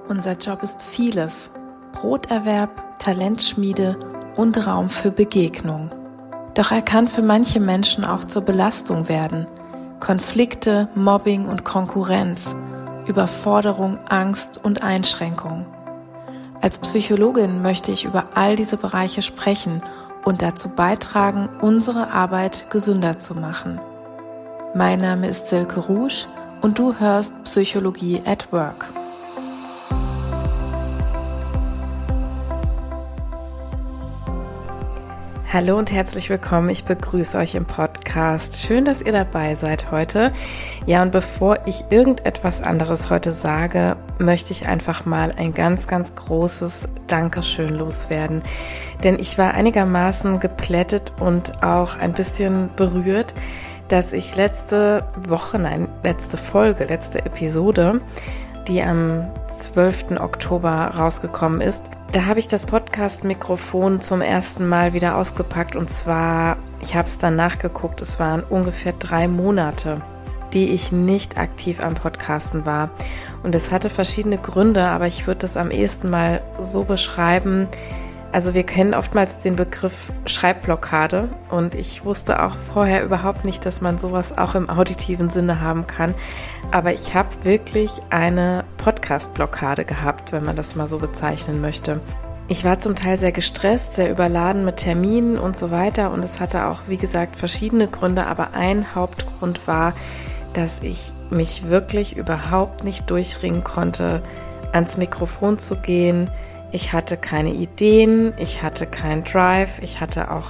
Unser Job ist vieles: Broterwerb, Talentschmiede und Raum für Begegnung. Doch er kann für manche Menschen auch zur Belastung werden. Konflikte, Mobbing und Konkurrenz, Überforderung, Angst und Einschränkung. Als Psychologin möchte ich über all diese Bereiche sprechen und dazu beitragen, unsere Arbeit gesünder zu machen. Mein Name ist Silke Rusch und du hörst Psychologie at Work. Hallo und herzlich willkommen, ich begrüße euch im Podcast. Schön, dass ihr dabei seid heute. Ja, und bevor ich irgendetwas anderes heute sage, möchte ich einfach mal ein ganz, ganz großes Dankeschön loswerden. Denn ich war einigermaßen geplättet und auch ein bisschen berührt, dass ich letzte Episode, die am 12. Oktober rausgekommen ist, da habe ich das Podcast-Mikrofon zum ersten Mal wieder ausgepackt und zwar, ich habe es dann nachgeguckt, es waren ungefähr 3 Monate, die ich nicht aktiv am Podcasten war. Und es hatte verschiedene Gründe, aber ich würde das am ehesten mal so beschreiben. Also wir kennen oftmals den Begriff Schreibblockade und ich wusste auch vorher überhaupt nicht, dass man sowas auch im auditiven Sinne haben kann. Aber ich habe wirklich eine Podcast-Blockade gehabt, wenn man das mal so bezeichnen möchte. Ich war zum Teil sehr gestresst, sehr überladen mit Terminen und so weiter und es hatte auch, wie gesagt, verschiedene Gründe, aber ein Hauptgrund war, dass ich mich wirklich überhaupt nicht durchringen konnte, ans Mikrofon zu gehen. Ich hatte keine Ideen, ich hatte keinen Drive, ich hatte auch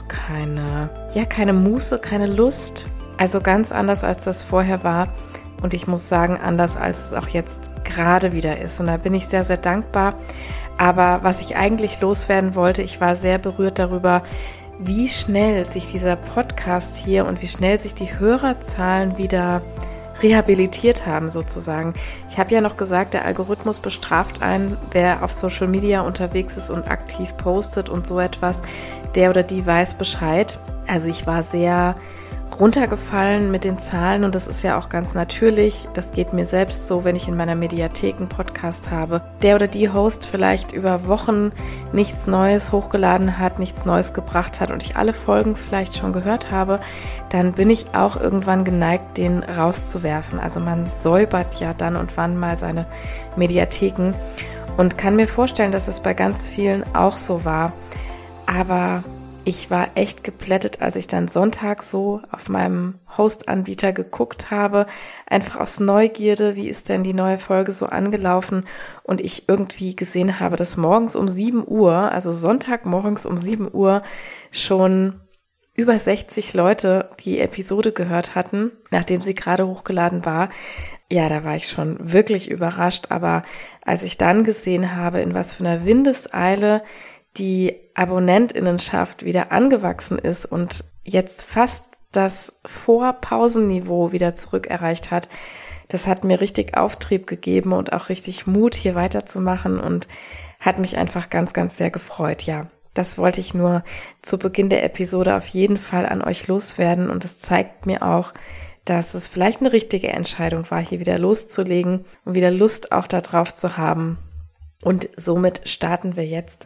keine Muße, keine Lust. Also ganz anders, als das vorher war. Und ich muss sagen, anders, als es auch jetzt gerade wieder ist. Und da bin ich sehr, sehr dankbar. Aber was ich eigentlich loswerden wollte, ich war sehr berührt darüber, wie schnell sich dieser Podcast hier und wie schnell sich die Hörerzahlen wieder rehabilitiert haben sozusagen. Ich habe ja noch gesagt, der Algorithmus bestraft einen, wer auf Social Media unterwegs ist und aktiv postet und so etwas, der oder die weiß Bescheid. Also ich war sehr runtergefallen mit den Zahlen und das ist ja auch ganz natürlich. Das geht mir selbst so, wenn ich in meiner Mediathek einen Podcast habe. Der oder die Host vielleicht über Wochen nichts Neues hochgeladen hat, nichts Neues gebracht hat und ich alle Folgen vielleicht schon gehört habe, dann bin ich auch irgendwann geneigt, den rauszuwerfen. Also man säubert ja dann und wann mal seine Mediatheken und kann mir vorstellen, dass es bei ganz vielen auch so war. Aber ich war echt geplättet, als ich dann Sonntag so auf meinem Host-Anbieter geguckt habe, einfach aus Neugierde, wie ist denn die neue Folge so angelaufen und ich irgendwie gesehen habe, dass morgens um 7 Uhr, also Sonntagmorgens um 7 Uhr schon über 60 Leute die Episode gehört hatten, nachdem sie gerade hochgeladen war. Ja, da war ich schon wirklich überrascht, aber als ich dann gesehen habe, in was für einer Windeseile die AbonnentInnenschaft wieder angewachsen ist und jetzt fast das Vorpausenniveau wieder zurück erreicht hat, das hat mir richtig Auftrieb gegeben und auch richtig Mut, hier weiterzumachen und hat mich einfach ganz, ganz sehr gefreut. Ja, das wollte ich nur zu Beginn der Episode auf jeden Fall an euch loswerden und es zeigt mir auch, dass es vielleicht eine richtige Entscheidung war, hier wieder loszulegen und wieder Lust auch darauf zu haben. Und somit starten wir jetzt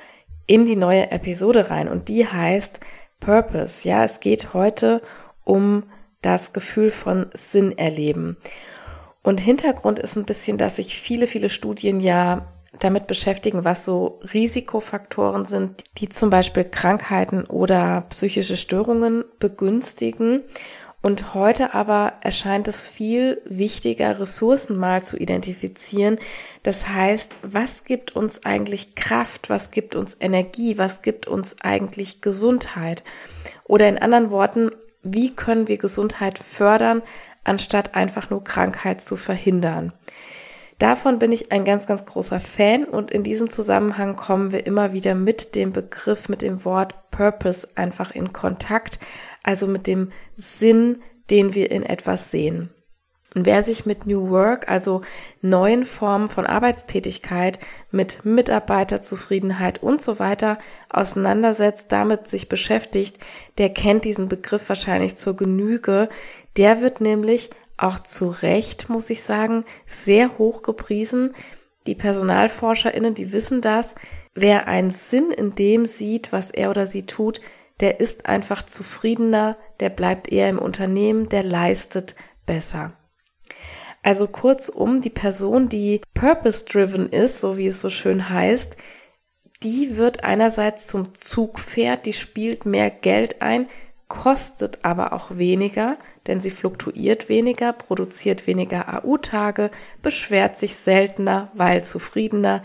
in die neue Episode rein und die heißt Purpose. Ja, es geht heute um das Gefühl von Sinn erleben. Und Hintergrund ist ein bisschen, dass sich viele, viele Studien ja damit beschäftigen, was so Risikofaktoren sind, die zum Beispiel Krankheiten oder psychische Störungen begünstigen. Und heute aber erscheint es viel wichtiger, Ressourcen mal zu identifizieren. Das heißt, was gibt uns eigentlich Kraft? Was gibt uns Energie? Was gibt uns eigentlich Gesundheit? Oder in anderen Worten, wie können wir Gesundheit fördern, anstatt einfach nur Krankheit zu verhindern? Davon bin ich ein ganz, ganz großer Fan und in diesem Zusammenhang kommen wir immer wieder mit dem Begriff, mit dem Wort Purpose einfach in Kontakt, also mit dem Sinn, den wir in etwas sehen. Und wer sich mit New Work, also neuen Formen von Arbeitstätigkeit, mit Mitarbeiterzufriedenheit und so weiter auseinandersetzt, damit sich beschäftigt, der kennt diesen Begriff wahrscheinlich zur Genüge. Der wird nämlich auch zu Recht, muss ich sagen, sehr hoch gepriesen, Die PersonalforscherInnen, die wissen das. Wer einen Sinn in dem sieht, was er oder sie tut, der ist einfach zufriedener, der bleibt eher im Unternehmen, der leistet besser. Also kurzum, die Person, die purpose-driven ist, so wie es so schön heißt, die wird einerseits zum Zugpferd, die spielt mehr Geld ein, kostet aber auch weniger, denn sie fluktuiert weniger, produziert weniger AU-Tage, beschwert sich seltener, weil zufriedener,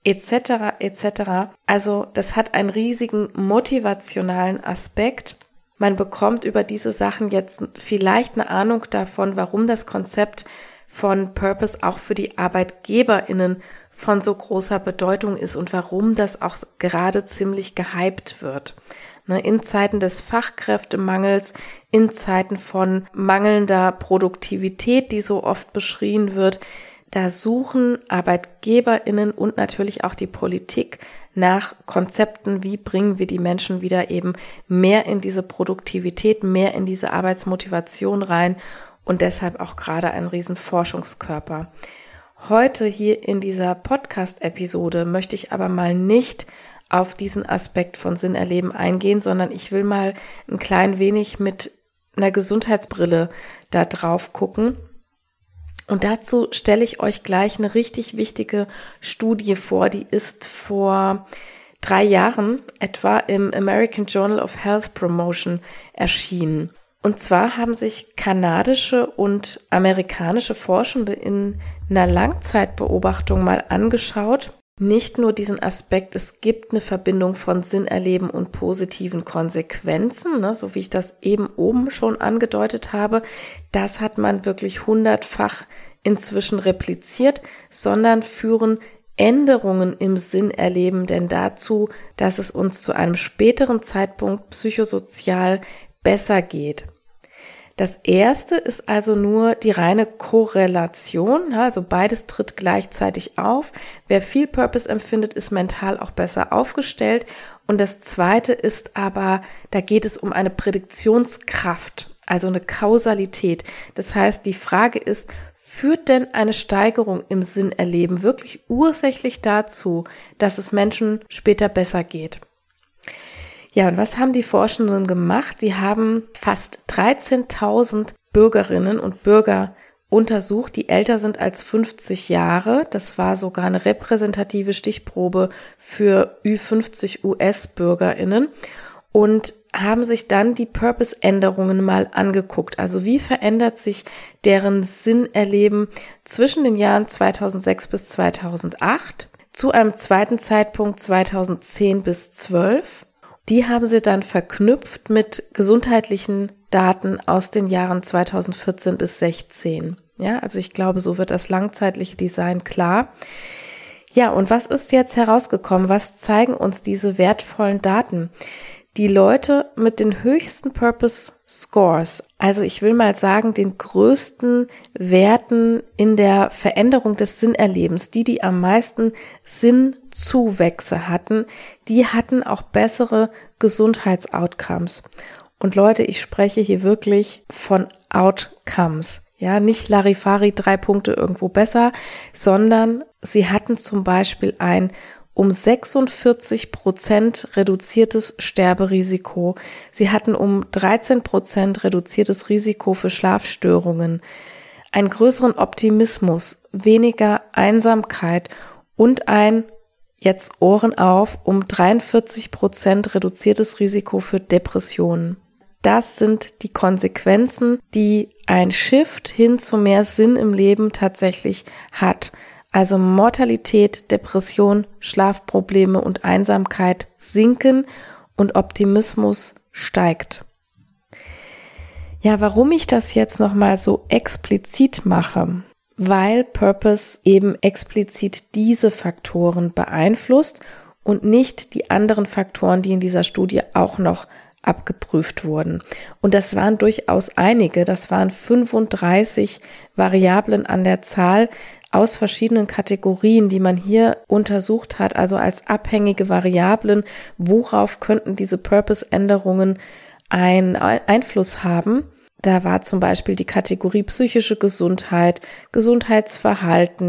etc. etc. Also das hat einen riesigen motivationalen Aspekt. Man bekommt über diese Sachen jetzt vielleicht eine Ahnung davon, warum das Konzept von Purpose auch für die ArbeitgeberInnen von so großer Bedeutung ist und warum das auch gerade ziemlich gehypt wird. In Zeiten des Fachkräftemangels, in Zeiten von mangelnder Produktivität, die so oft beschrien wird, da suchen ArbeitgeberInnen und natürlich auch die Politik nach Konzepten, wie bringen wir die Menschen wieder eben mehr in diese Produktivität, mehr in diese Arbeitsmotivation rein und deshalb auch gerade ein riesen Forschungskörper. Heute hier in dieser Podcast-Episode möchte ich aber mal nicht auf diesen Aspekt von Sinn erleben eingehen, sondern ich will mal ein klein wenig mit einer Gesundheitsbrille da drauf gucken. Und dazu stelle ich euch gleich eine richtig wichtige Studie vor, die ist vor 3 Jahren etwa im American Journal of Health Promotion erschienen. Und zwar haben sich kanadische und amerikanische Forschende in einer Langzeitbeobachtung mal angeschaut, nicht nur diesen Aspekt, es gibt eine Verbindung von Sinnerleben und positiven Konsequenzen, so wie ich das eben oben schon angedeutet habe, das hat man wirklich 100-fach inzwischen repliziert, sondern führen Änderungen im Sinnerleben denn dazu, dass es uns zu einem späteren Zeitpunkt psychosozial besser geht. Das erste ist also nur die reine Korrelation, also beides tritt gleichzeitig auf. Wer viel Purpose empfindet, ist mental auch besser aufgestellt. Und das zweite ist aber, da geht es um eine Prädiktionskraft, also eine Kausalität. Das heißt, die Frage ist, führt denn eine Steigerung im Sinnerleben wirklich ursächlich dazu, dass es Menschen später besser geht? Ja, und was haben die Forschenden gemacht? Sie haben fast 13.000 Bürgerinnen und Bürger untersucht, die älter sind als 50 Jahre. Das war sogar eine repräsentative Stichprobe für Ü50 US-BürgerInnen und haben sich dann die Purpose-Änderungen mal angeguckt. Also wie verändert sich deren Sinnerleben zwischen den Jahren 2006 bis 2008, zu einem zweiten Zeitpunkt 2010 bis 2012. Die haben sie dann verknüpft mit gesundheitlichen Daten aus den Jahren 2014 bis 2016. Ja, also ich glaube, so wird das langzeitliche Design klar. Ja, und was ist jetzt herausgekommen? Was zeigen uns diese wertvollen Daten? Die Leute mit den höchsten Purpose Scores, also ich will mal sagen, den größten Werten in der Veränderung des Sinnerlebens, die am meisten Sinnzuwächse hatten, die hatten auch bessere Gesundheitsoutcomes. Und Leute, ich spreche hier wirklich von Outcomes. Ja, nicht Larifari 3 Punkte irgendwo besser, sondern sie hatten zum Beispiel ein um 46% reduziertes Sterberisiko. Sie hatten um 13% reduziertes Risiko für Schlafstörungen, einen größeren Optimismus, weniger Einsamkeit und ein, jetzt Ohren auf, um 43% reduziertes Risiko für Depressionen. Das sind die Konsequenzen, die ein Shift hin zu mehr Sinn im Leben tatsächlich hat. Also Mortalität, Depression, Schlafprobleme und Einsamkeit sinken und Optimismus steigt. Ja, warum ich das jetzt nochmal so explizit mache? Weil Purpose eben explizit diese Faktoren beeinflusst und nicht die anderen Faktoren, die in dieser Studie auch noch abgeprüft wurden. Und das waren durchaus einige, das waren 35 Variablen an der Zahl aus verschiedenen Kategorien, die man hier untersucht hat, also als abhängige Variablen, worauf könnten diese Purpose-Änderungen einen Einfluss haben. Da war zum Beispiel die Kategorie psychische Gesundheit, Gesundheitsverhalten,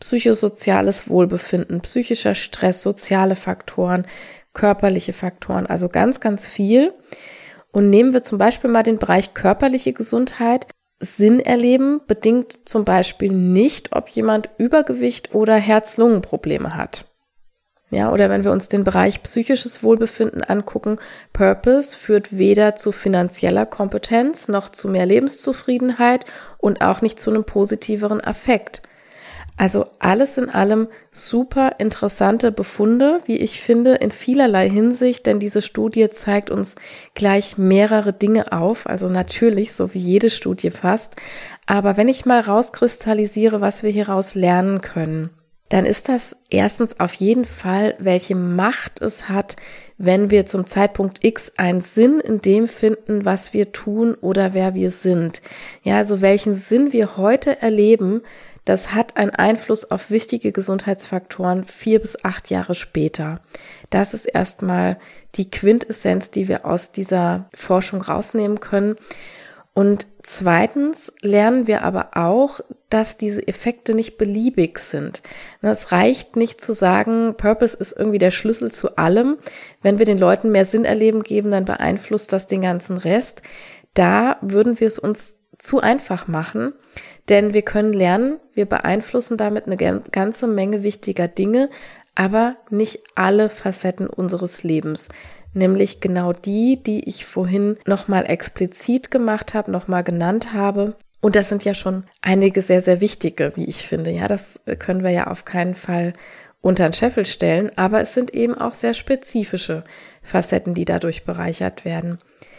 psychosoziales Wohlbefinden, psychischer Stress, soziale Faktoren, körperliche Faktoren, also ganz, ganz viel. Und nehmen wir zum Beispiel mal den Bereich körperliche Gesundheit. Sinn erleben bedingt zum Beispiel nicht, ob jemand Übergewicht oder Herz-Lungen-Probleme hat. Ja, oder wenn wir uns den Bereich psychisches Wohlbefinden angucken, Purpose führt weder zu finanzieller Kompetenz noch zu mehr Lebenszufriedenheit und auch nicht zu einem positiveren Affekt. Also alles in allem super interessante Befunde, wie ich finde, in vielerlei Hinsicht, denn diese Studie zeigt uns gleich mehrere Dinge auf, also natürlich, so wie jede Studie fast. Aber wenn ich mal rauskristallisiere, was wir hieraus lernen können, dann ist das erstens auf jeden Fall, welche Macht es hat, wenn wir zum Zeitpunkt X einen Sinn in dem finden, was wir tun oder wer wir sind. Ja, also welchen Sinn wir heute erleben, das hat einen Einfluss auf wichtige Gesundheitsfaktoren 4 bis 8 Jahre später. Das ist erstmal die Quintessenz, die wir aus dieser Forschung rausnehmen können. Und zweitens lernen wir aber auch, dass diese Effekte nicht beliebig sind. Es reicht nicht zu sagen, Purpose ist irgendwie der Schlüssel zu allem. Wenn wir den Leuten mehr Sinn erleben geben, dann beeinflusst das den ganzen Rest. Da würden wir es uns zu einfach machen, denn wir können lernen, wir beeinflussen damit eine ganze Menge wichtiger Dinge, aber nicht alle Facetten unseres Lebens. Nämlich genau die ich vorhin nochmal explizit gemacht habe, nochmal genannt habe. Und das sind ja schon einige sehr, sehr wichtige, wie ich finde. Ja, das können wir ja auf keinen Fall unter den Scheffel stellen, aber es sind eben auch sehr spezifische Facetten, die dadurch bereichert werden.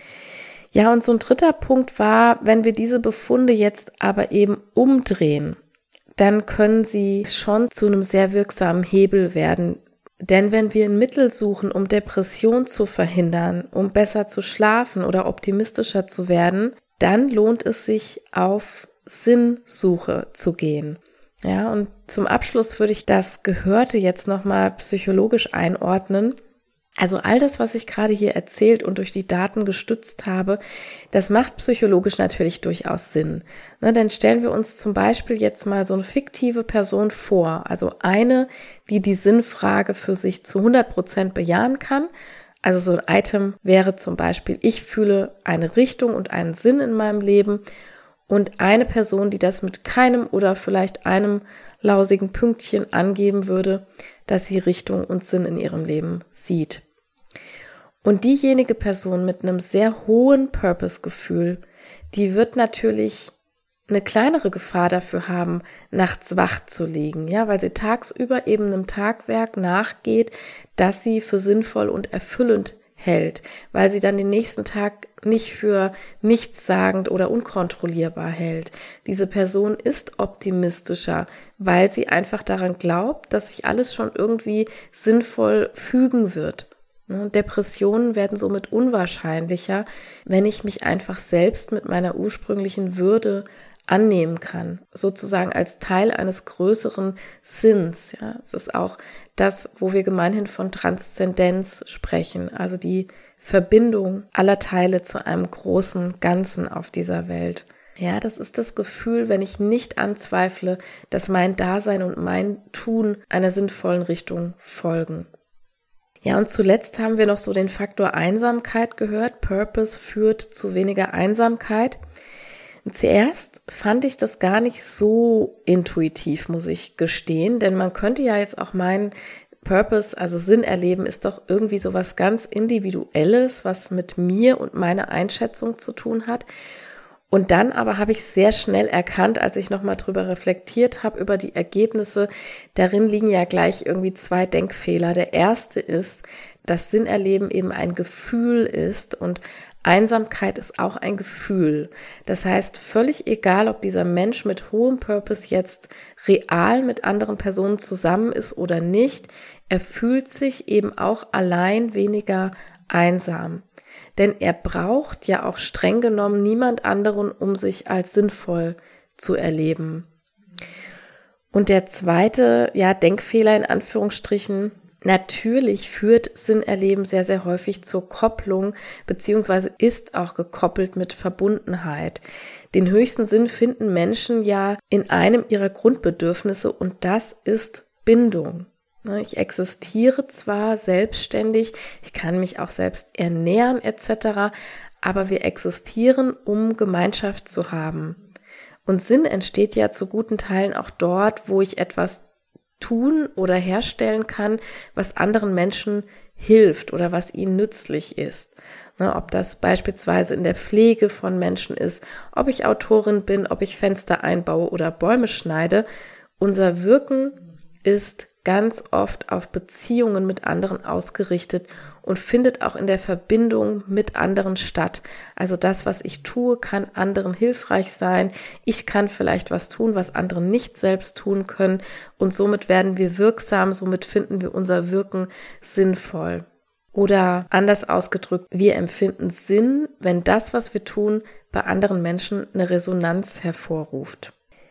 Ja, und so ein dritter Punkt war, wenn wir diese Befunde jetzt aber eben umdrehen, dann können sie schon zu einem sehr wirksamen Hebel werden. Denn wenn wir ein Mittel suchen, um Depression zu verhindern, um besser zu schlafen oder optimistischer zu werden, dann lohnt es sich, auf Sinnsuche zu gehen. Ja, und zum Abschluss würde ich das Gehörte jetzt nochmal psychologisch einordnen. Also all das, was ich gerade hier erzählt und durch die Daten gestützt habe, das macht psychologisch natürlich durchaus Sinn. Denn stellen wir uns zum Beispiel jetzt mal so eine fiktive Person vor, also eine, die Sinnfrage für sich zu 100% bejahen kann. Also so ein Item wäre zum Beispiel, ich fühle eine Richtung und einen Sinn in meinem Leben, und eine Person, die das mit keinem oder vielleicht einem lausigen Pünktchen angeben würde, dass sie Richtung und Sinn in ihrem Leben sieht. Und diejenige Person mit einem sehr hohen Purpose-Gefühl, die wird natürlich eine kleinere Gefahr dafür haben, nachts wach zu liegen, ja, weil sie tagsüber eben einem Tagwerk nachgeht, das sie für sinnvoll und erfüllend hält, weil sie dann den nächsten Tag nicht für nichtssagend oder unkontrollierbar hält. Diese Person ist optimistischer, weil sie einfach daran glaubt, dass sich alles schon irgendwie sinnvoll fügen wird. Depressionen werden somit unwahrscheinlicher, wenn ich mich einfach selbst mit meiner ursprünglichen Würde annehmen kann, sozusagen als Teil eines größeren Sinns. Ja, es ist auch das, wo wir gemeinhin von Transzendenz sprechen, also die Verbindung aller Teile zu einem großen Ganzen auf dieser Welt. Ja, das ist das Gefühl, wenn ich nicht anzweifle, dass mein Dasein und mein Tun einer sinnvollen Richtung folgen. Ja, und zuletzt haben wir noch so den Faktor Einsamkeit gehört. Purpose führt zu weniger Einsamkeit. Zuerst fand ich das gar nicht so intuitiv, muss ich gestehen, denn man könnte ja jetzt auch meinen, Purpose, also Sinn erleben, ist doch irgendwie so was ganz Individuelles, was mit mir und meiner Einschätzung zu tun hat. Und dann aber habe ich sehr schnell erkannt, als ich nochmal drüber reflektiert habe, über die Ergebnisse, darin liegen ja gleich irgendwie 2 Denkfehler. Der erste ist, dass Sinnerleben eben ein Gefühl ist und Einsamkeit ist auch ein Gefühl. Das heißt, völlig egal, ob dieser Mensch mit hohem Purpose jetzt real mit anderen Personen zusammen ist oder nicht, er fühlt sich eben auch allein weniger einsam. Denn er braucht ja auch streng genommen niemand anderen, um sich als sinnvoll zu erleben. Und der zweite, Denkfehler in Anführungsstrichen, Natürlich führt Sinnerleben sehr, sehr häufig zur Kopplung, beziehungsweise ist auch gekoppelt mit Verbundenheit. Den höchsten Sinn finden Menschen ja in einem ihrer Grundbedürfnisse und das ist Bindung. Ich existiere zwar selbstständig, ich kann mich auch selbst ernähren etc., aber wir existieren, um Gemeinschaft zu haben. Und Sinn entsteht ja zu guten Teilen auch dort, wo ich etwas tun oder herstellen kann, was anderen Menschen hilft oder was ihnen nützlich ist. Ob das beispielsweise in der Pflege von Menschen ist, ob ich Autorin bin, ob ich Fenster einbaue oder Bäume schneide. Unser Wirken ist ganz oft auf Beziehungen mit anderen ausgerichtet und findet auch in der Verbindung mit anderen statt. Also das, was ich tue, kann anderen hilfreich sein. Ich kann vielleicht was tun, was andere nicht selbst tun können und somit werden wir wirksam, somit finden wir unser Wirken sinnvoll. Oder anders ausgedrückt, wir empfinden Sinn, wenn das, was wir tun, bei anderen Menschen eine Resonanz hervorruft.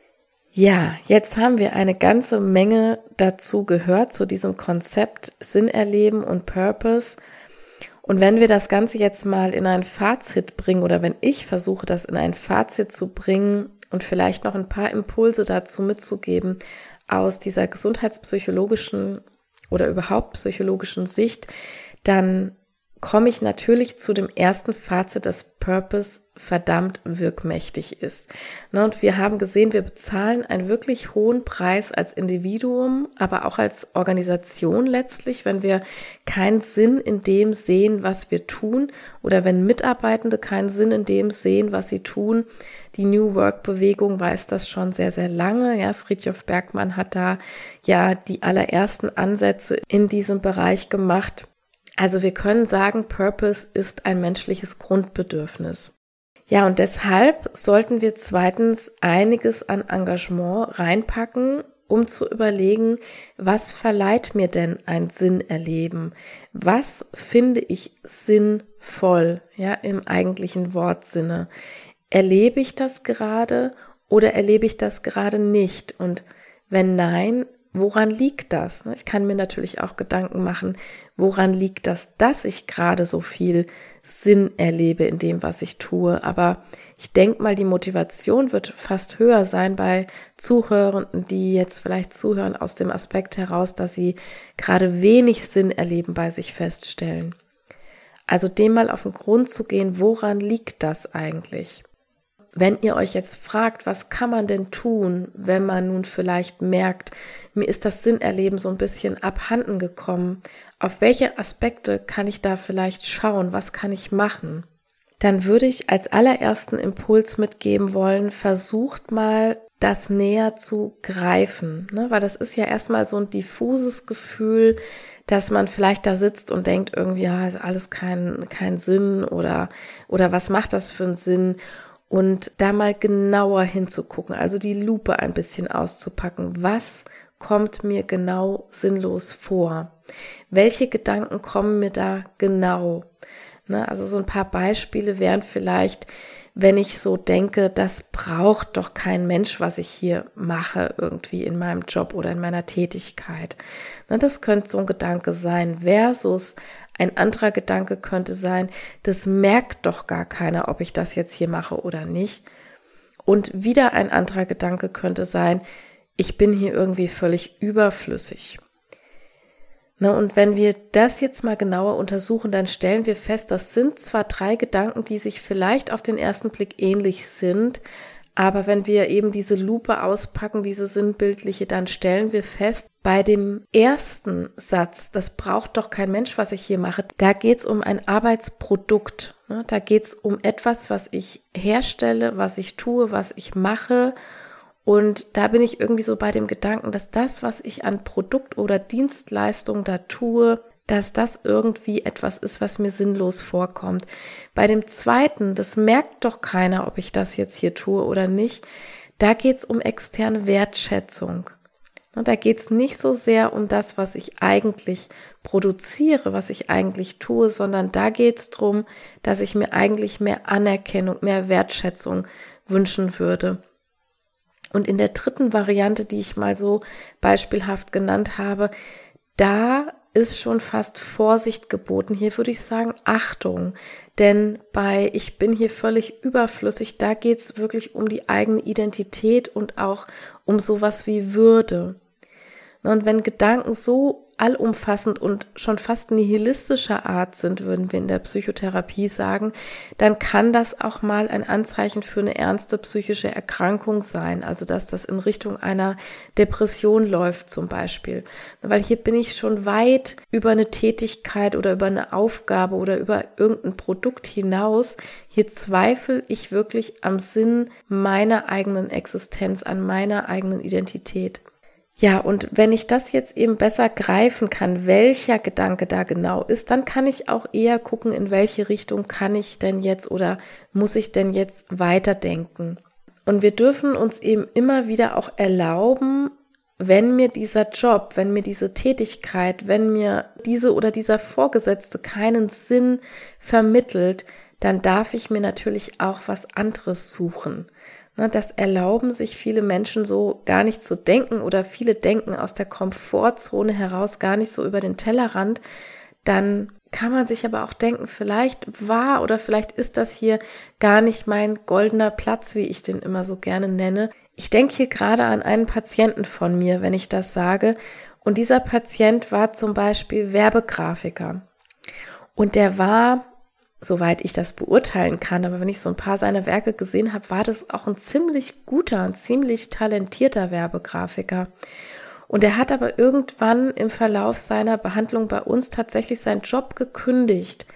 Ja, jetzt haben wir eine ganze Menge dazu gehört, zu diesem Konzept Sinn erleben und Purpose. Und wenn wir das Ganze jetzt mal in ein Fazit bringen oder wenn ich versuche, das in ein Fazit zu bringen und vielleicht noch ein paar Impulse dazu mitzugeben aus dieser gesundheitspsychologischen oder überhaupt psychologischen Sicht, dann komme ich natürlich zu dem ersten Fazit, dass Purpose verdammt wirkmächtig ist. Und wir haben gesehen, wir bezahlen einen wirklich hohen Preis als Individuum, aber auch als Organisation letztlich, wenn wir keinen Sinn in dem sehen, was wir tun oder wenn Mitarbeitende keinen Sinn in dem sehen, was sie tun. Die New Work-Bewegung weiß das schon sehr, sehr lange. Ja, Fridtjof Bergmann hat da ja die allerersten Ansätze in diesem Bereich gemacht. Also wir können sagen, Purpose ist ein menschliches Grundbedürfnis. Ja, und deshalb sollten wir zweitens einiges an Engagement reinpacken, um zu überlegen, was verleiht mir denn ein Sinnerleben? Was finde ich sinnvoll, ja, im eigentlichen Wortsinne? Erlebe ich das gerade oder erlebe ich das gerade nicht? Und wenn nein, woran liegt das? Ich kann mir natürlich auch Gedanken machen, woran liegt das, dass ich gerade so viel Sinn erlebe in dem, was ich tue. Aber ich denke mal, die Motivation wird fast höher sein bei Zuhörenden, die jetzt vielleicht zuhören aus dem Aspekt heraus, dass sie gerade wenig Sinn erleben bei sich feststellen. Also dem mal auf den Grund zu gehen, woran liegt das eigentlich? Wenn ihr euch jetzt fragt, was kann man denn tun, wenn man nun vielleicht merkt, mir ist das Sinnerleben so ein bisschen abhanden gekommen, auf welche Aspekte kann ich da vielleicht schauen, was kann ich machen? Dann würde ich als allerersten Impuls mitgeben wollen, versucht mal, das näher zu greifen, weil das ist ja erstmal so ein diffuses Gefühl, dass man vielleicht da sitzt und denkt irgendwie, ja, ist alles kein Sinn oder was macht das für einen Sinn? Und da mal genauer hinzugucken, also die Lupe ein bisschen auszupacken. Was kommt mir genau sinnlos vor? Welche Gedanken kommen mir da genau? Also so ein paar Beispiele wären vielleicht, wenn ich so denke, das braucht doch kein Mensch, was ich hier mache, irgendwie in meinem Job oder in meiner Tätigkeit. Das könnte so ein Gedanke sein, versus ein anderer Gedanke könnte sein, das merkt doch gar keiner, ob ich das jetzt hier mache oder nicht. Und wieder ein anderer Gedanke könnte sein, ich bin hier irgendwie völlig überflüssig. Und wenn wir das jetzt mal genauer untersuchen, dann stellen wir fest, das sind zwar 3 Gedanken, die sich vielleicht auf den ersten Blick ähnlich sind, aber wenn wir eben diese Lupe auspacken, diese sinnbildliche, dann stellen wir fest, bei dem ersten Satz, das braucht doch kein Mensch, was ich hier mache, da geht es um ein Arbeitsprodukt. Da geht es um etwas, was ich herstelle, was ich tue, was ich mache. Und da bin ich irgendwie so bei dem Gedanken, dass das, was ich an Produkt oder Dienstleistung da tue, dass das irgendwie etwas ist, was mir sinnlos vorkommt. Bei dem zweiten, das merkt doch keiner, ob ich das jetzt hier tue oder nicht, da geht es um externe Wertschätzung. Und da geht es nicht so sehr um das, was ich eigentlich produziere, was ich eigentlich tue, sondern da geht es darum, dass ich mir eigentlich mehr Anerkennung, mehr Wertschätzung wünschen würde. Und in der dritten Variante, die ich mal so beispielhaft genannt habe, da ist schon fast Vorsicht geboten. Hier würde ich sagen, Achtung, denn bei ich bin hier völlig überflüssig, da geht es wirklich um die eigene Identität und auch um sowas wie Würde. Und wenn Gedanken so allumfassend und schon fast nihilistischer Art sind, würden wir in der Psychotherapie sagen, dann kann das auch mal ein Anzeichen für eine ernste psychische Erkrankung sein. Also dass das in Richtung einer Depression läuft zum Beispiel. Weil hier bin ich schon weit über eine Tätigkeit oder über eine Aufgabe oder über irgendein Produkt hinaus. Hier zweifle ich wirklich am Sinn meiner eigenen Existenz, an meiner eigenen Identität. Ja, und wenn ich das jetzt eben besser greifen kann, welcher Gedanke da genau ist, dann kann ich auch eher gucken, in welche Richtung kann ich denn jetzt oder muss ich denn jetzt weiterdenken. Und wir dürfen uns eben immer wieder auch erlauben, wenn mir dieser Job, wenn mir diese Tätigkeit, wenn mir diese oder dieser Vorgesetzte keinen Sinn vermittelt, dann darf ich mir natürlich auch was anderes suchen. Das erlauben sich viele Menschen so gar nicht zu denken oder viele denken aus der Komfortzone heraus gar nicht so über den Tellerrand. Dann kann man sich aber auch denken, vielleicht war oder vielleicht ist das hier gar nicht mein goldener Platz, wie ich den immer so gerne nenne. Ich denke hier gerade an einen Patienten von mir, wenn ich das sage. Und dieser Patient war zum Beispiel Werbegrafiker. Und der war, soweit ich das beurteilen kann, aber wenn ich so ein paar seiner Werke gesehen habe, war das auch ein ziemlich guter, ein ziemlich talentierter Werbegrafiker. Und er hat aber irgendwann im Verlauf seiner Behandlung bei uns tatsächlich seinen Job gekündigt.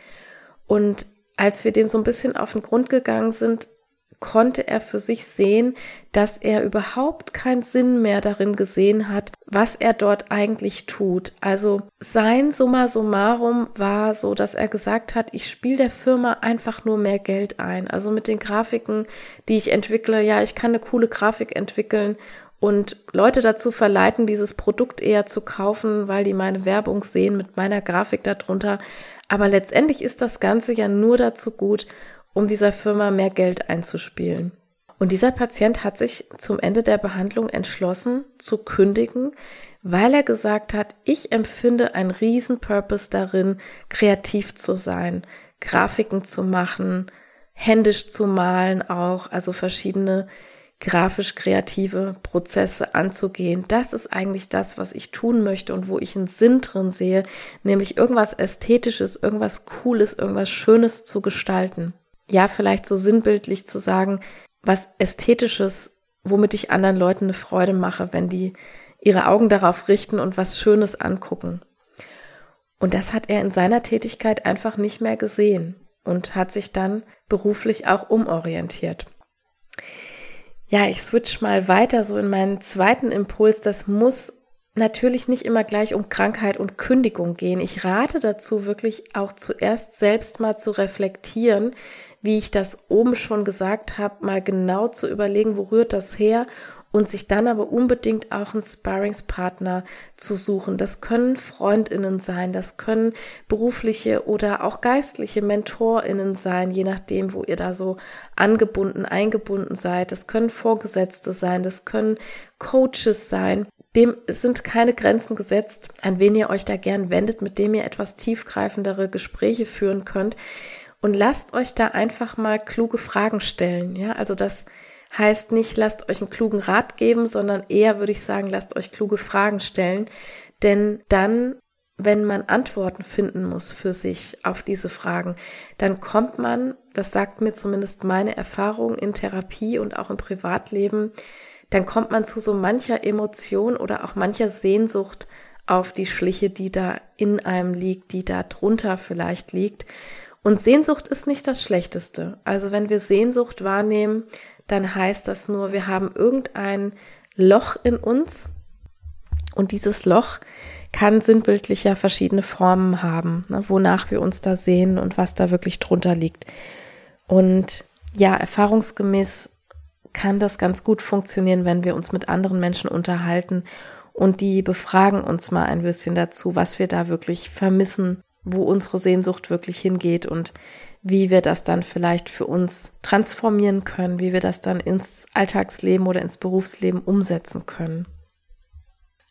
Und als wir dem so ein bisschen auf den Grund gegangen sind, konnte er für sich sehen, dass er überhaupt keinen Sinn mehr darin gesehen hat, was er dort eigentlich tut. Also sein Summa summarum war so, dass er gesagt hat, ich spiele der Firma einfach nur mehr Geld ein. Also mit den Grafiken, die ich entwickle, ja, ich kann eine coole Grafik entwickeln und Leute dazu verleiten, dieses Produkt eher zu kaufen, weil die meine Werbung sehen mit meiner Grafik darunter. Aber letztendlich ist das Ganze ja nur dazu gut, um dieser Firma mehr Geld einzuspielen. Und dieser Patient hat sich zum Ende der Behandlung entschlossen zu kündigen, weil er gesagt hat, ich empfinde einen riesen Purpose darin, kreativ zu sein, Grafiken zu machen, händisch zu malen auch, also verschiedene grafisch-kreative Prozesse anzugehen. Das ist eigentlich das, was ich tun möchte und wo ich einen Sinn drin sehe, nämlich irgendwas Ästhetisches, irgendwas Cooles, irgendwas Schönes zu gestalten. Ja, vielleicht so sinnbildlich zu sagen, was Ästhetisches, womit ich anderen Leuten eine Freude mache, wenn die ihre Augen darauf richten und was Schönes angucken. Und das hat er in seiner Tätigkeit einfach nicht mehr gesehen und hat sich dann beruflich auch umorientiert. Ja, ich switch mal weiter so in meinen zweiten Impuls. Das muss natürlich nicht immer gleich um Krankheit und Kündigung gehen. Ich rate dazu wirklich auch zuerst selbst mal zu reflektieren, wie ich das oben schon gesagt habe, mal genau zu überlegen, wo rührt das her und sich dann aber unbedingt auch einen Sparringspartner zu suchen. Das können FreundInnen sein, das können berufliche oder auch geistliche MentorInnen sein, je nachdem, wo ihr da so eingebunden seid. Das können Vorgesetzte sein, das können Coaches sein. Dem sind keine Grenzen gesetzt, an wen ihr euch da gern wendet, mit dem ihr etwas tiefgreifendere Gespräche führen könnt. Und lasst euch da einfach mal kluge Fragen stellen. Ja, also das heißt nicht, lasst euch einen klugen Rat geben, sondern eher würde ich sagen, lasst euch kluge Fragen stellen. Denn dann, wenn man Antworten finden muss für sich auf diese Fragen, dann kommt man, das sagt mir zumindest meine Erfahrung in Therapie und auch im Privatleben, dann kommt man zu so mancher Emotion oder auch mancher Sehnsucht auf die Schliche, die da in einem liegt, die da drunter vielleicht liegt. Und Sehnsucht ist nicht das Schlechteste. Also wenn wir Sehnsucht wahrnehmen, dann heißt das nur, wir haben irgendein Loch in uns und dieses Loch kann sinnbildlich ja verschiedene Formen haben, ne, wonach wir uns da sehen und was da wirklich drunter liegt. Und ja, erfahrungsgemäß kann das ganz gut funktionieren, wenn wir uns mit anderen Menschen unterhalten und die befragen uns mal ein bisschen dazu, was wir da wirklich vermissen, wo unsere Sehnsucht wirklich hingeht und wie wir das dann vielleicht für uns transformieren können, wie wir das dann ins Alltagsleben oder ins Berufsleben umsetzen können.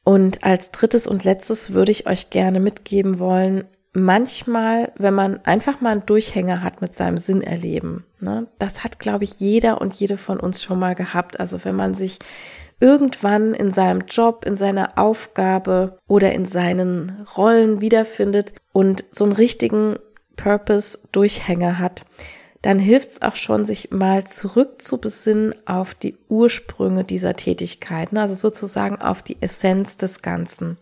Und als drittes und letztes würde ich euch gerne mitgeben wollen, manchmal, wenn man einfach mal einen Durchhänger hat mit seinem Sinnerleben, ne, das hat, glaube ich, jeder und jede von uns schon mal gehabt. Also wenn man sich irgendwann in seinem Job, in seiner Aufgabe oder in seinen Rollen wiederfindet und so einen richtigen Purpose-Durchhänger hat, dann hilft es auch schon, sich mal zurück zu besinnen auf die Ursprünge dieser Tätigkeit, also sozusagen auf die Essenz des Ganzen.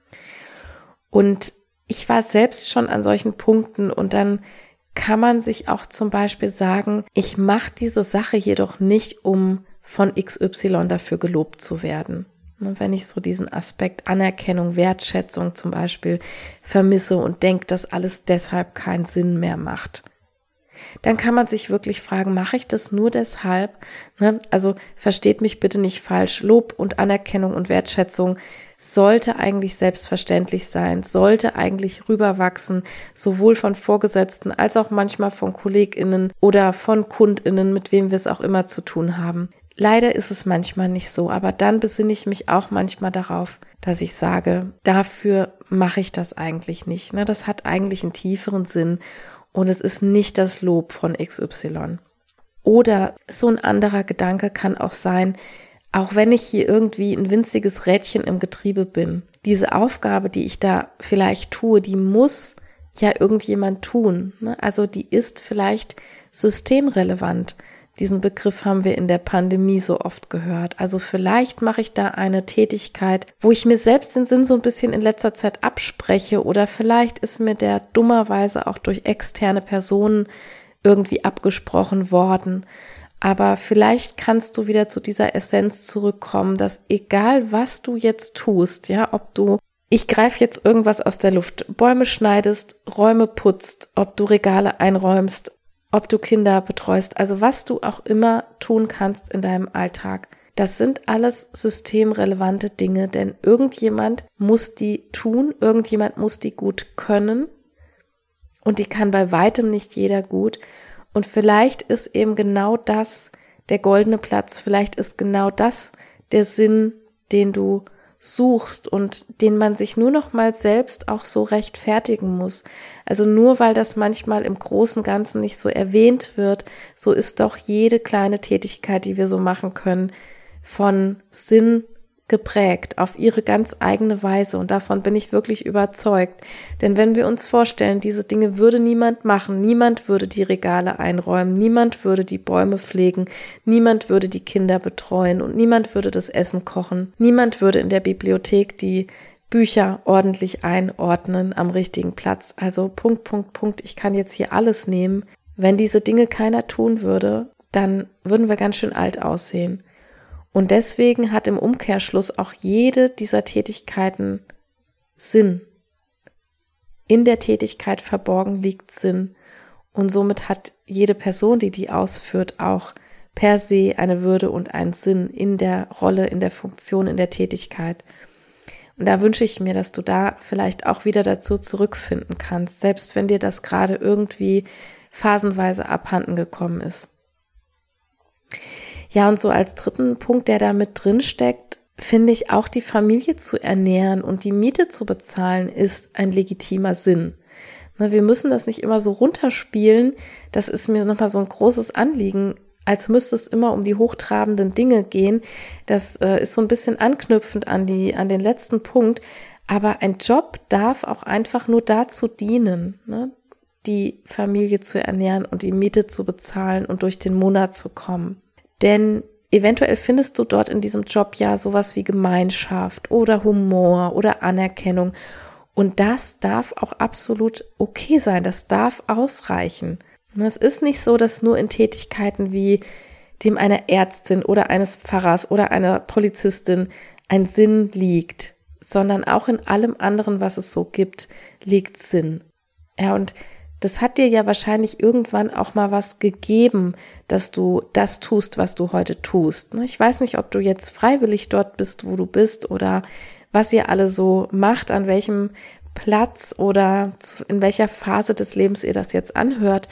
Und ich war selbst schon an solchen Punkten und dann kann man sich auch zum Beispiel sagen, ich mache diese Sache jedoch nicht, um von XY dafür gelobt zu werden. Wenn ich so diesen Aspekt Anerkennung, Wertschätzung zum Beispiel vermisse und denke, dass alles deshalb keinen Sinn mehr macht, dann kann man sich wirklich fragen, mache ich das nur deshalb? Also versteht mich bitte nicht falsch, Lob und Anerkennung und Wertschätzung sollte eigentlich selbstverständlich sein, sollte eigentlich rüberwachsen, sowohl von Vorgesetzten als auch manchmal von KollegInnen oder von KundInnen, mit wem wir es auch immer zu tun haben. Leider ist es manchmal nicht so, aber dann besinne ich mich auch manchmal darauf, dass ich sage, dafür mache ich das eigentlich nicht. Das hat eigentlich einen tieferen Sinn und es ist nicht das Lob von XY. Oder so ein anderer Gedanke kann auch sein, auch wenn ich hier irgendwie ein winziges Rädchen im Getriebe bin, diese Aufgabe, die ich da vielleicht tue, die muss ja irgendjemand tun. Also die ist vielleicht systemrelevant. Diesen Begriff haben wir in der Pandemie so oft gehört. Also vielleicht mache ich da eine Tätigkeit, wo ich mir selbst den Sinn so ein bisschen in letzter Zeit abspreche oder vielleicht ist mir der dummerweise auch durch externe Personen irgendwie abgesprochen worden. Aber vielleicht kannst du wieder zu dieser Essenz zurückkommen, dass egal was du jetzt tust, ich greife jetzt irgendwas aus der Luft, Bäume schneidest, Räume putzt, ob du Regale einräumst, ob du Kinder betreust, also was du auch immer tun kannst in deinem Alltag. Das sind alles systemrelevante Dinge, denn irgendjemand muss die tun, irgendjemand muss die gut können und die kann bei weitem nicht jeder gut. Und vielleicht ist eben genau das der goldene Platz, vielleicht ist genau das der Sinn, den du suchst und den man sich nur noch mal selbst auch so rechtfertigen muss. Also nur weil das manchmal im großen und Ganzen nicht so erwähnt wird, so ist doch jede kleine Tätigkeit, die wir so machen können, von Sinn geprägt, auf ihre ganz eigene Weise und davon bin ich wirklich überzeugt. Denn wenn wir uns vorstellen, diese Dinge würde niemand machen, niemand würde die Regale einräumen, niemand würde die Bäume pflegen, niemand würde die Kinder betreuen und niemand würde das Essen kochen, niemand würde in der Bibliothek die Bücher ordentlich einordnen am richtigen Platz. Also Punkt, ich kann jetzt hier alles nehmen. Wenn diese Dinge keiner tun würde, dann würden wir ganz schön alt aussehen. Und deswegen hat im Umkehrschluss auch jede dieser Tätigkeiten Sinn. In der Tätigkeit verborgen liegt Sinn. Und somit hat jede Person, die die ausführt, auch per se eine Würde und einen Sinn in der Rolle, in der Funktion, in der Tätigkeit. Und da wünsche ich mir, dass du da vielleicht auch wieder dazu zurückfinden kannst, selbst wenn dir das gerade irgendwie phasenweise abhanden gekommen ist. Ja, und so als dritten Punkt, der da mit drin steckt, finde ich auch die Familie zu ernähren und die Miete zu bezahlen, ist ein legitimer Sinn. Wir müssen das nicht immer so runterspielen, das ist mir nochmal so ein großes Anliegen, als müsste es immer um die hochtrabenden Dinge gehen. Das ist so ein bisschen anknüpfend an den letzten Punkt, aber ein Job darf auch einfach nur dazu dienen, die Familie zu ernähren und die Miete zu bezahlen und durch den Monat zu kommen. Denn eventuell findest du dort in diesem Job ja sowas wie Gemeinschaft oder Humor oder Anerkennung. Und das darf auch absolut okay sein. Das darf ausreichen. Es ist nicht so, dass nur in Tätigkeiten wie dem einer Ärztin oder eines Pfarrers oder einer Polizistin ein Sinn liegt, sondern auch in allem anderen, was es so gibt, liegt Sinn. Ja, und das hat dir ja wahrscheinlich irgendwann auch mal was gegeben, dass du das tust, was du heute tust. Ich weiß nicht, ob du jetzt freiwillig dort bist, wo du bist oder was ihr alle so macht, an welchem Platz oder in welcher Phase des Lebens ihr das jetzt anhört.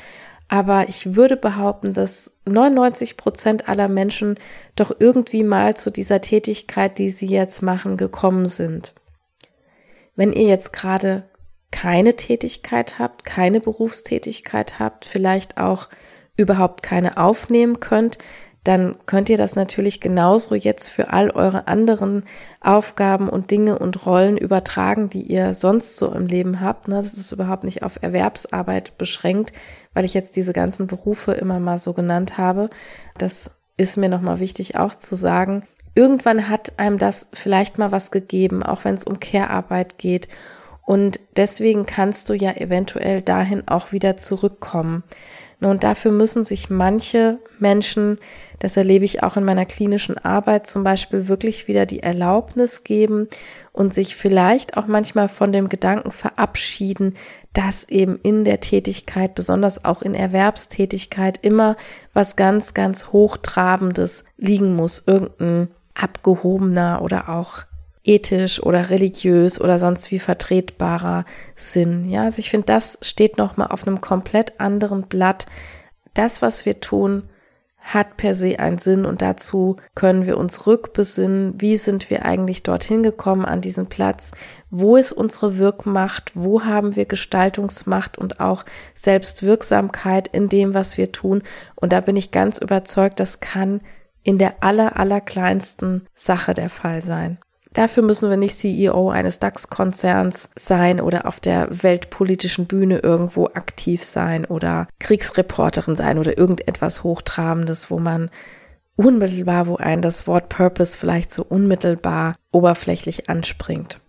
Aber ich würde behaupten, dass 99% aller Menschen doch irgendwie mal zu dieser Tätigkeit, die sie jetzt machen, gekommen sind. Wenn ihr jetzt gerade keine Tätigkeit habt, keine Berufstätigkeit habt, vielleicht auch überhaupt keine aufnehmen könnt, dann könnt ihr das natürlich genauso jetzt für all eure anderen Aufgaben und Dinge und Rollen übertragen, die ihr sonst so im Leben habt. Das ist überhaupt nicht auf Erwerbsarbeit beschränkt, weil ich jetzt diese ganzen Berufe immer mal so genannt habe. Das ist mir nochmal wichtig auch zu sagen. Irgendwann hat einem das vielleicht mal was gegeben, auch wenn es um Care-Arbeit geht. Und deswegen kannst du ja eventuell dahin auch wieder zurückkommen. Und dafür müssen sich manche Menschen, das erlebe ich auch in meiner klinischen Arbeit zum Beispiel, wirklich wieder die Erlaubnis geben und sich vielleicht auch manchmal von dem Gedanken verabschieden, dass eben in der Tätigkeit, besonders auch in Erwerbstätigkeit, immer was ganz, ganz Hochtrabendes liegen muss, irgendein abgehobener oder auch ethisch oder religiös oder sonst wie vertretbarer Sinn. Ja, also ich finde, das steht nochmal auf einem komplett anderen Blatt. Das, was wir tun, hat per se einen Sinn und dazu können wir uns rückbesinnen, wie sind wir eigentlich dorthin gekommen an diesen Platz, wo ist unsere Wirkmacht, wo haben wir Gestaltungsmacht und auch Selbstwirksamkeit in dem, was wir tun. Und da bin ich ganz überzeugt, das kann in der allerkleinsten Sache der Fall sein. Dafür müssen wir nicht CEO eines DAX-Konzerns sein oder auf der weltpolitischen Bühne irgendwo aktiv sein oder Kriegsreporterin sein oder irgendetwas Hochtrabendes, wo einen das Wort Purpose vielleicht so unmittelbar oberflächlich anspringt.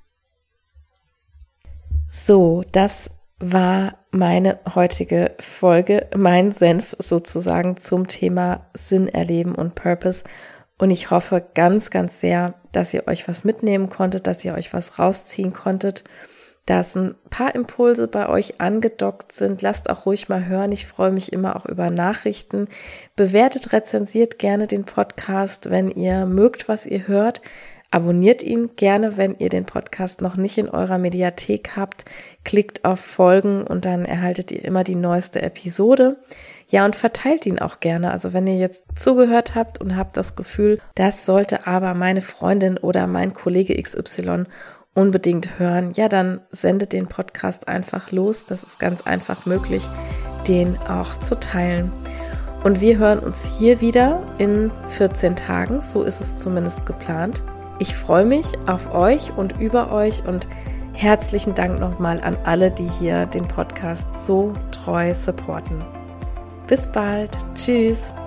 So, das war meine heutige Folge, mein Senf sozusagen zum Thema Sinn erleben und Purpose. Und ich hoffe ganz, ganz sehr, dass ihr euch was mitnehmen konntet, dass ihr euch was rausziehen konntet, dass ein paar Impulse bei euch angedockt sind. Lasst auch ruhig mal hören. Ich freue mich immer auch über Nachrichten. Bewertet, rezensiert gerne den Podcast, wenn ihr mögt, was ihr hört. Abonniert ihn gerne, wenn ihr den Podcast noch nicht in eurer Mediathek habt. Klickt auf Folgen und dann erhaltet ihr immer die neueste Episode. Ja, und verteilt ihn auch gerne. Also wenn ihr jetzt zugehört habt und habt das Gefühl, das sollte aber meine Freundin oder mein Kollege XY unbedingt hören, ja, dann sendet den Podcast einfach los. Das ist ganz einfach möglich, den auch zu teilen. Und wir hören uns hier wieder in 14 Tagen. So ist es zumindest geplant. Ich freue mich auf euch und über euch und herzlichen Dank nochmal an alle, die hier den Podcast so treu supporten. Bis bald. Tschüss.